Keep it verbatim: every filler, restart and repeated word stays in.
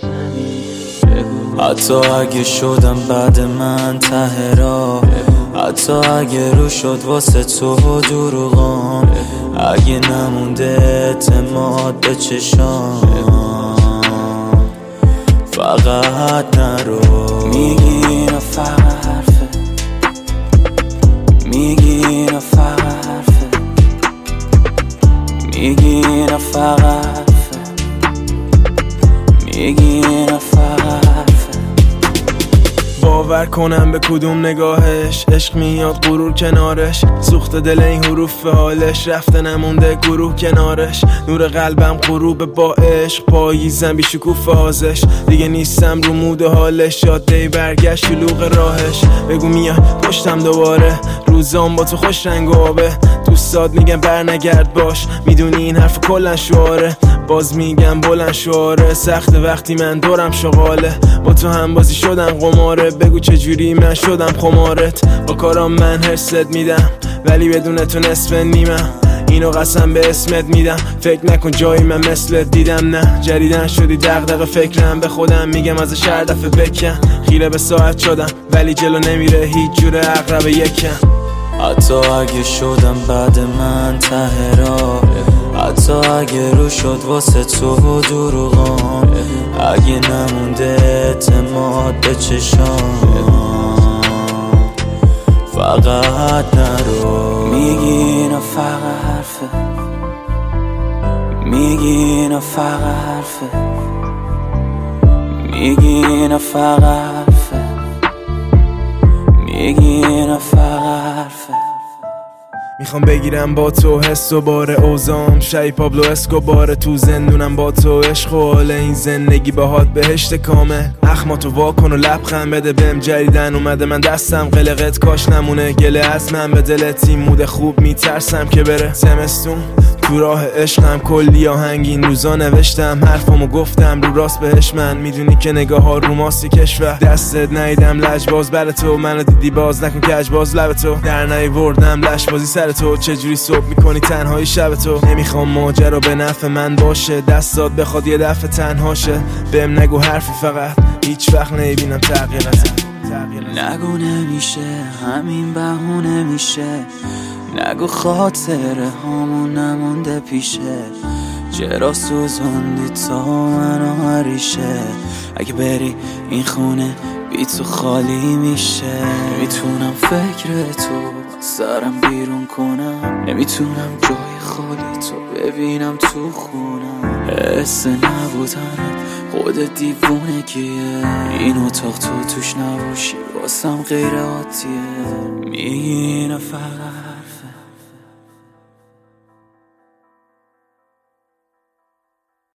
حتی اگه شدم بعد من ته راه، حتی اگه رو شد واسه تو دروغام، اگه نمونده اعتماد به چشام، فقط نرو. میگی اینا فقط حرفه، میگی اینا فقط حرفه، میگی اینا فقط حرفه، میگی اینا فقط حرفه. باور کنم به کدوم نگاهش عشق میاد غرور کنارش، سوخت دل این حروف حالش، رفته نمونده گروه کنارش، نور قلبم غروب با عشق، پاییزم بی شکوفه هازش، دیگه نیستم رو مود حالش، جاده برگشت شلوغ راهش، بگو میاد پشتم دوباره، روزام با تو خوش رنگ و آبه، دوستات میگن بر نگرد باش، میدونی این حرف کلن شعاره، باز میگم بلند شعاره، سخت وقتی من دورم شغاله، با تو هم بازی شدم قماره، بگو چجوری من شدم خمارت، با کارام من حرست میدم ولی بدون تو نصف نیمم، اینو قسم به اسمت میدم، فکر نکن جایی من مثلت دیدم، نه جریدن شدی دغدغه فکرم، به خودم میگم از شهر دفعه بکن، خیره به ساعت شدم ولی جلو نمیره هیچ جور عقرب یکم. حتی اگه شدم بعد من ته راه، حتی اگه رو شد واسه تو دروغام، اگه نمونده اعتماد به چشام، فقط نرو. میگی اینا فقط حرفه، میگی اینا فقط حرفه، میگی اینا فقط حرفه، میگی اینا فقط حرفه. میخوام بگیرم با تو حس و بار اوزام، شای پابلو اسکوبار، تو زندونم با تو عشق و حال این زندگی باهات بهشت کامل، اخماتو واکن و لبخند بده بهم، جریدن اومده من دستم قلقت کاش نمونه، گله از من به دلت این مود خوب میترسم که بره زمستون، تو راه عشقم کلی آهنگین روزا نوشتم، حرفامو گفتم رو راست بهش، من میدونی که نگاه ها رو ماسی کشور، دستت نیدم لجباز بر تو، منو دیدی باز نکن کج باز لب تو، در نیوردم لش بازی سر تو، چجوری صبح میکنی تنهایی شب تو، نمیخوام ماجرا به نفع من باشه، دستات بخواد یه دفعه تنهاشه، بهم نگو حرفی فقط هیچ وقت نمیبینم تغییر نزد، نگو نمیشه همین بهونه میشه، نگو خاطره هامون نمونده پیشه، چرا سوزوندی تا منو هریشه، اگه بری این خونه بی تو خالی میشه، نمیتونم فکر تو سرم بیرون کنم، نمیتونم جای خالی تو ببینم تو خونم، حس نبودنت خود دیوونه کیه، این اتاق تو توش نباشی واسم غیر عادیه. میگی اینا فقط حرفه،